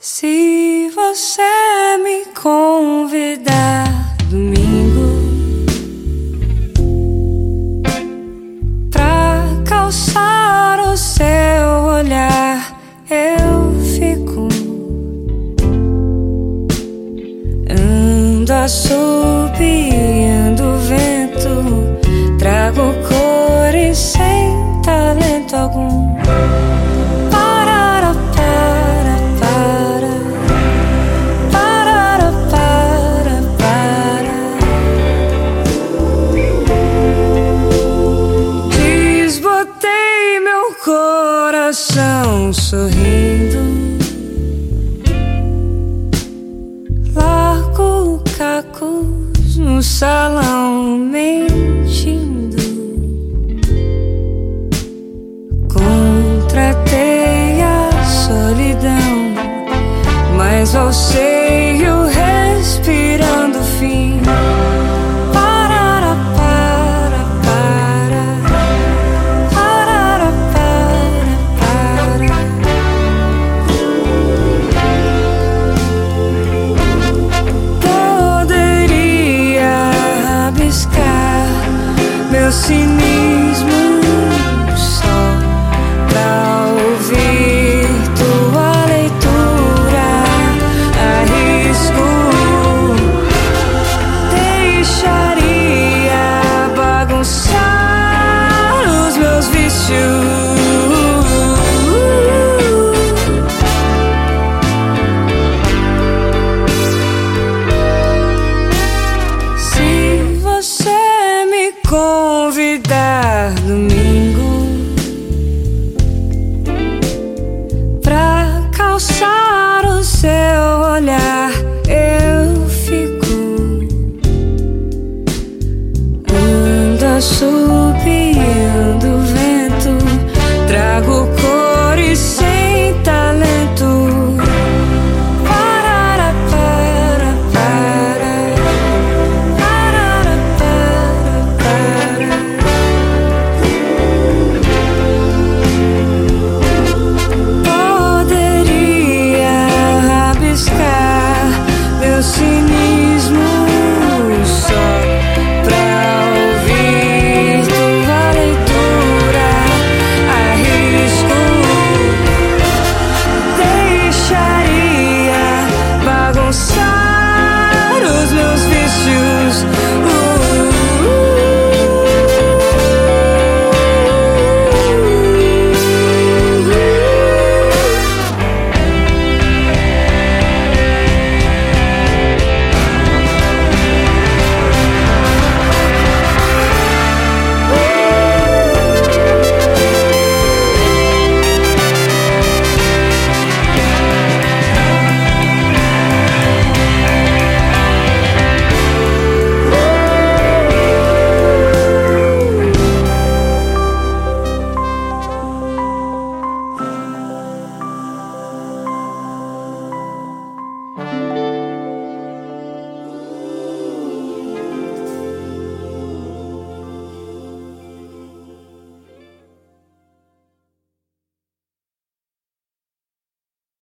Se você me convidar domingo pra calçar o seu olhar, eu fico. Ando assobiando o vento, trago cores sem talento algum. Coração sorrindo, largo cacos no salão mentindo. Contratei a solidão, mas ao seio respirando o fim. Meu cinismo